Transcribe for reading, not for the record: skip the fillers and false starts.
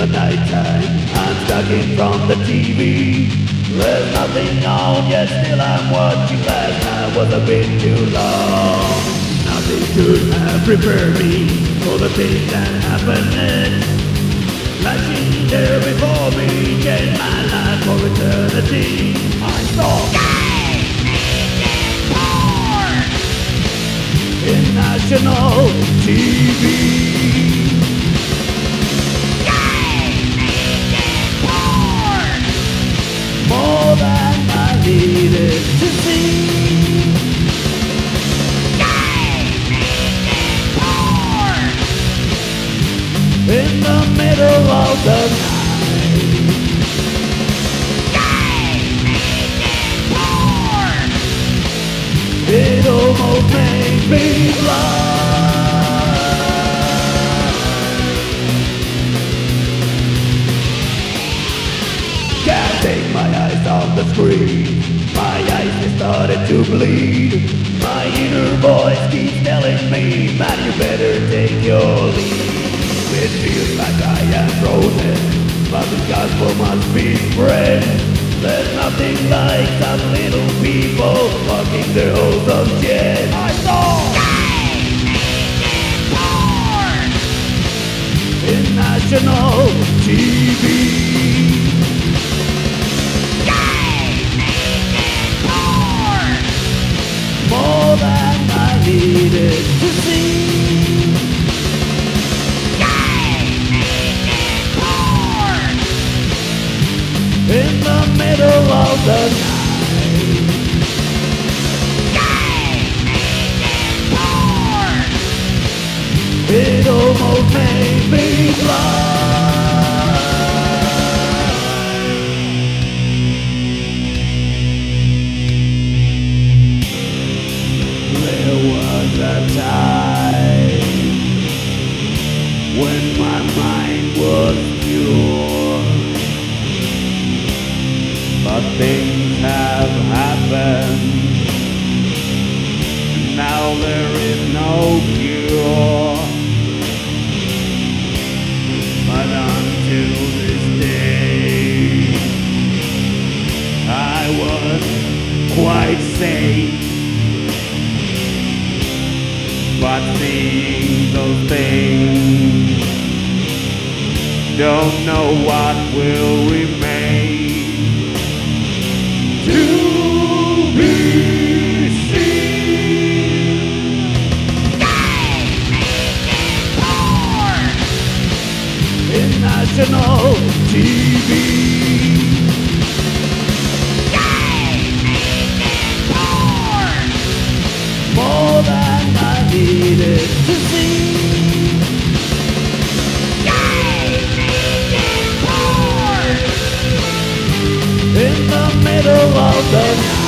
the nighttime, I'm stuck in front of the TV. There's nothing on, yet still I'm watching. Last night was a bit too long. Nothing could have prepared me for the things that happened. Flashing there before me, changed my life for eternity. I saw in national TV. More than I needed to see. In the middle of the night, it almost made me blind. Can't take my eyes off the screen. My eyes started to bleed. My inner voice keeps telling me, man, you better take your lead. It feels like I am frozen, but the gospel must be spread. There's nothing like some little people walking their holes of jet. I saw in national TV. More than I needed to see. In the middle of the night, it almost made me blind. There was a time when my mind was pure. But things have happened. Now there is no cure. But until this day, I was quite safe. But seeing those things, don't know what will remain. To be seen in national TV. More than I needed to see. In the middle of the night.